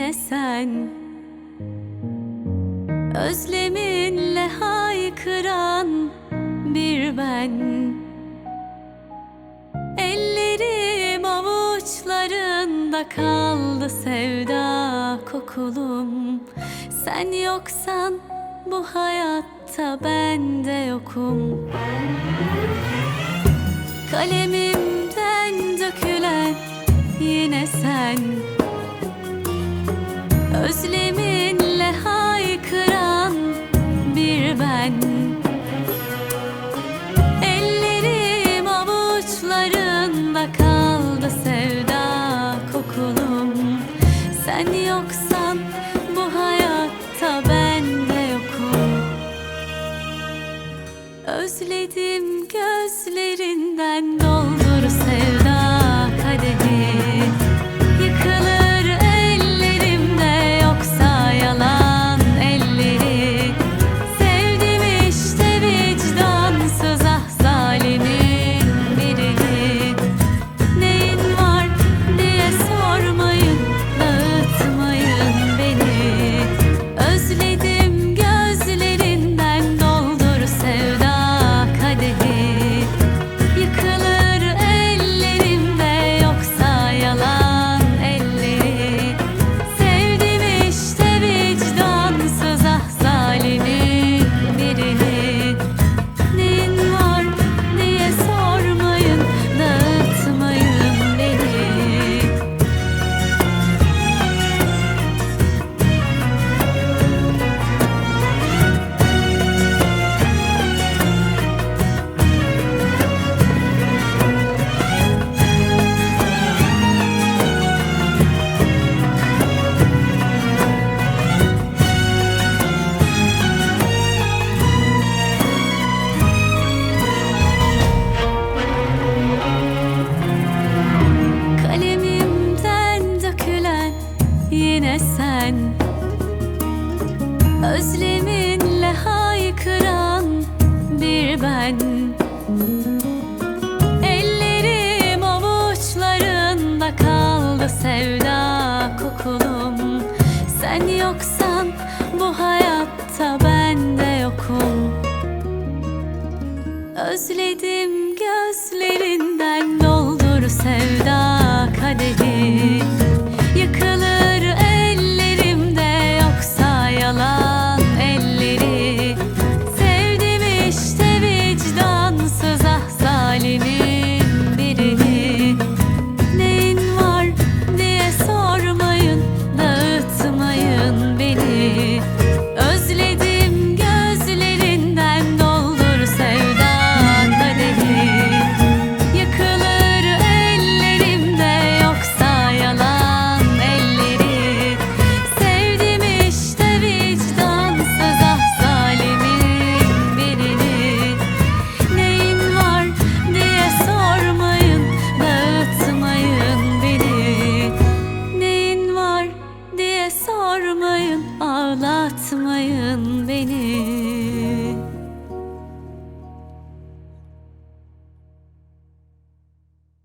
yine sen. Özleminle haykıran bir ben. Ellerim avuçlarında kaldı sevda kokulum. Sen yoksan bu hayatta ben de yokum. Kalemimden dökülen yine sen. Özleminle haykıran bir ben. Ellerim avuçlarında kaldı sevda kokulum. Sen yoksan bu hayatta ben de yokum. Özledim gözlerinden doldur sevda kadehi. Yıkılır ellerimde yoksa yalan elleri. Sevdim işte vicdansız ah zalimin birini. Neyin var diye sormayın, dağıtmayın beni. Özledim gözlerinden doldur sevda kadehi. Yıkılır ellerimde yoksa yalan elleri. Sevdim işte vicdansız ah zalimin birini. Neyin var diye sormayın, dağıtmayın beni. Kalemimden dökülen yine sen. Özleminle haykıran bir ben. Ellerim avuçlarında kaldı sevda kokulum. Sen yoksan bu hayatta ben de yokum. Özledim